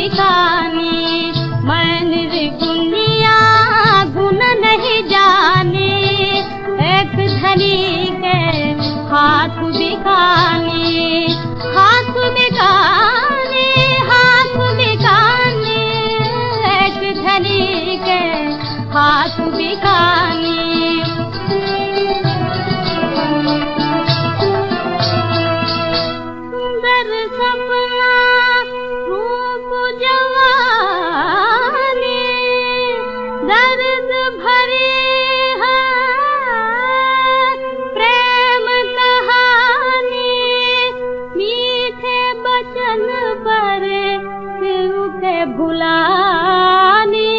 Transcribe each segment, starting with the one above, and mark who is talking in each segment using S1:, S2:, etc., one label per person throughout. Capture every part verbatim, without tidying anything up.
S1: बिकानी, मैं निर्गुणिया गुण नहीं जानी, एक धनी के हाथ बिकानी, हाथ बिकानी, हाथ बिकानी, एक धनी के हाथ बिकानी। सुंदर सपना रूप जवानी, दर्द भरी है प्रेम कहानी, मीठे बचन पर दिल के भुलानी,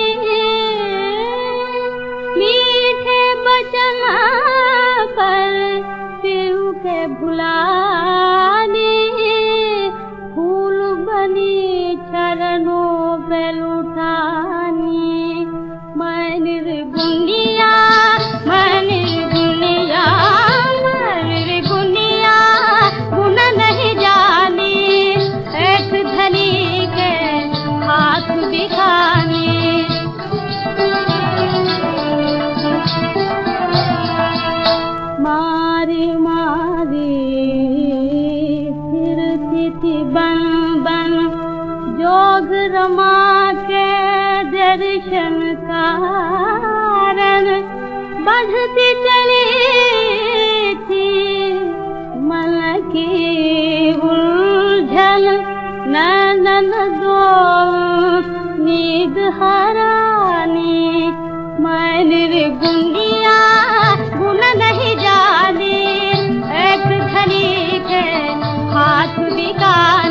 S1: मीठे बचन पर दिल के भुलानी, फूल बनी चरणों पे लुटानी, मैं निर्गुणिया, मैं निर्गुणिया, मैं निर्गुणिया गुण नहीं जानी, एक धनी के हाथ बिकानी। मारी मारी फिरती थी बन बन, जोग रमा के दर्शन कारण, बढ़ती चली थी मन की उलझन, नैनन दो नींद हरानी, मैं निर्गुणिया गुण नहीं जानी, एक धनी के हाथ बिकानी।